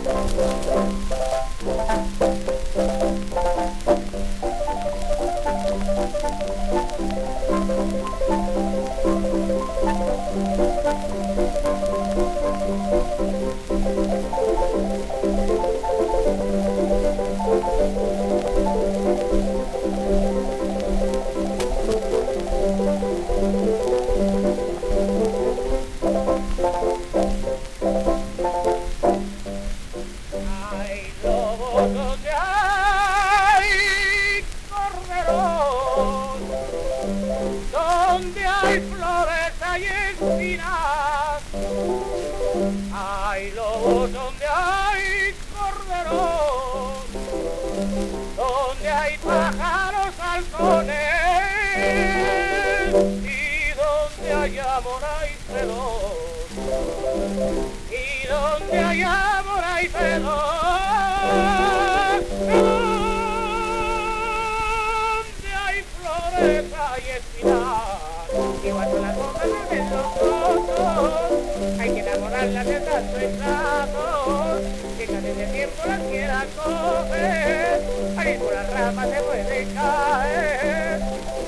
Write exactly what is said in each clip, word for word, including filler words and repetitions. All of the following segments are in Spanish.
Hay flores, hay espinas, hay lobos donde hay corderos, donde hay pájaros halcones y donde hay amor hay celos, y donde hay amor hay celos, donde hay flores hay espinas. Igual son las cosas de los otros, hay que enamorarlas de tanto entrados, que casi de tiempo las quiera coger, ahí por las ramas se puede caer.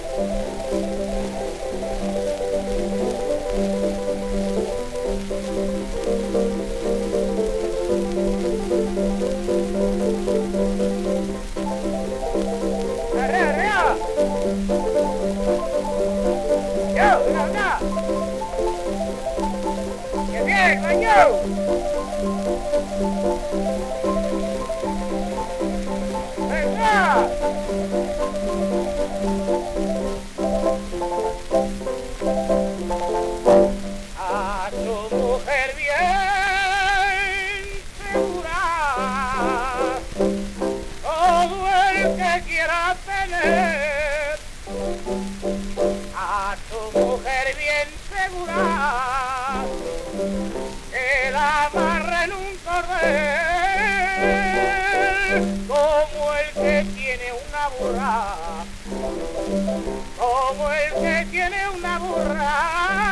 ¡Arrea, arrea! ¡Yo, una, una! ¡Qué bien, coño! ¡Venga! A su mujer bien segura, todo el que quiera tener, a tu mujer bien segura, que la amarra en un cordel, como el que tiene una burra, como el que tiene una burra,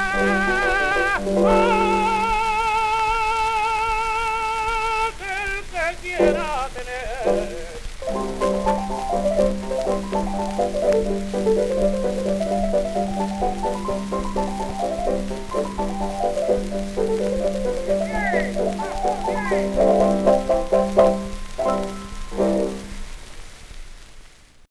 oh, el que quiera tener.